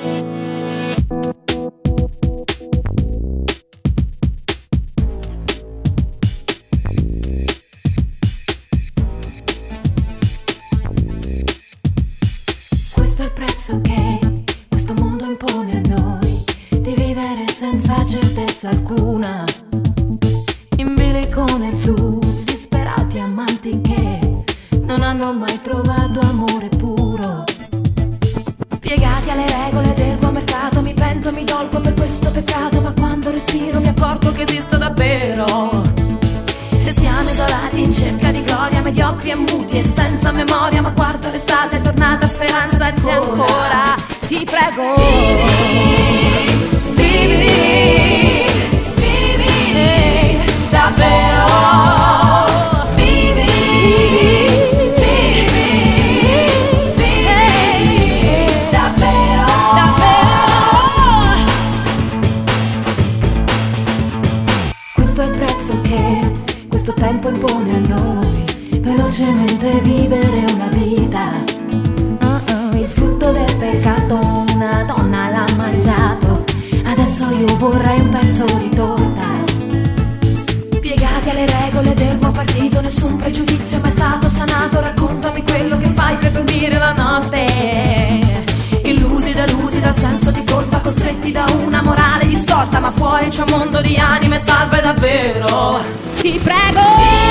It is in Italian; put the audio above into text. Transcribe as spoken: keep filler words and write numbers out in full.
Questo è il prezzo che questo mondo impone a noi, di vivere senza certezza alcuna, in bilico nel blu, disperati amanti che non hanno mai trovato amore puro. Piegati alle regole del buon mercato, mi pento, mi dolgo per questo peccato, ma quando respiro mi accorgo che esisto davvero. E stiamo isolati in cerca di gloria, mediocri e muti e senza memoria, ma guarda l'estate è tornata, speranza c'è ancora. Ti prego, vivi, vivi, vivi, davvero. Vivi, vivi, vivi, davvero, davvero. Questo è il prezzo che questo tempo impone a noi, velocemente vivere una vita. Uh-uh. Il frutto del peccato una donna l'ha mangiato, adesso io vorrei un pezzo di torta. Piegati alle regole del buon partito, nessun pregiudizio è mai stato sanato, raccontami quello che fai per dormire la notte. Illusi, delusi dal senso di colpa, costretti da una morale distorta, ma fuori c'è un mondo di anime salve davvero. Ti prego,